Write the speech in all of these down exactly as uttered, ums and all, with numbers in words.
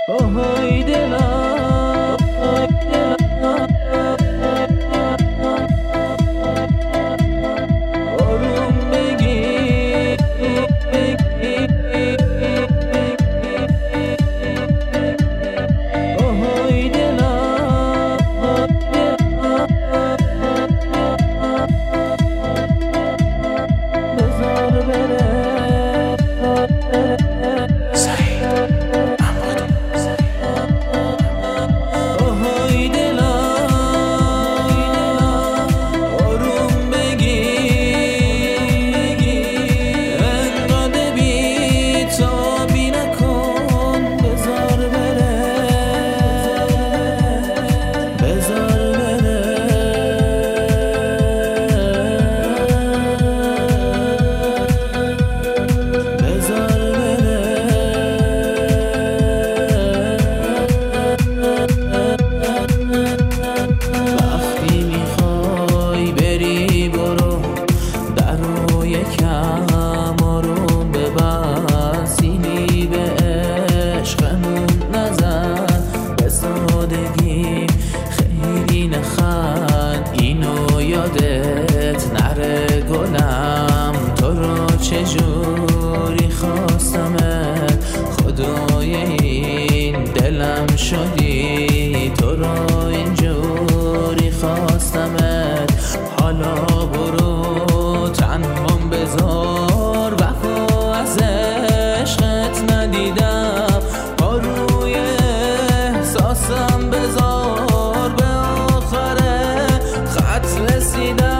آهای دلم آهای دلم آروم بگیر آهای دلم بذار بره خیلی نخند اینو یادت نره گلم تو رو چجوری خواستمت خدای این دلم شدی تو رو اینجوری خواستمت حالا برو تنهام بذار وفا از عشقت ندیدم پا روی احساسم بذار به آخره خط رسیدم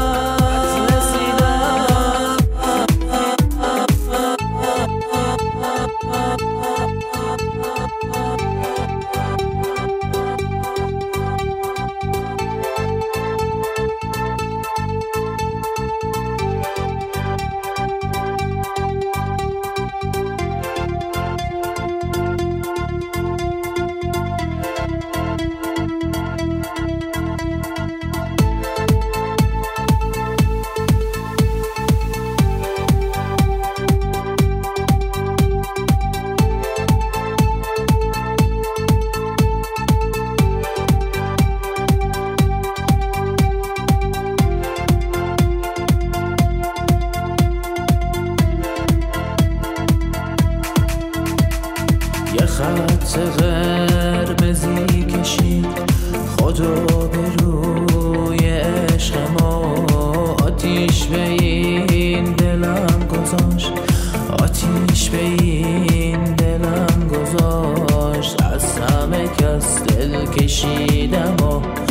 یه خط قرمزی کشید خدا به روی عشق ما آتیش به این دلم گذاشت آتیش به این دلم گذاشت از همه کس دل کشیدم و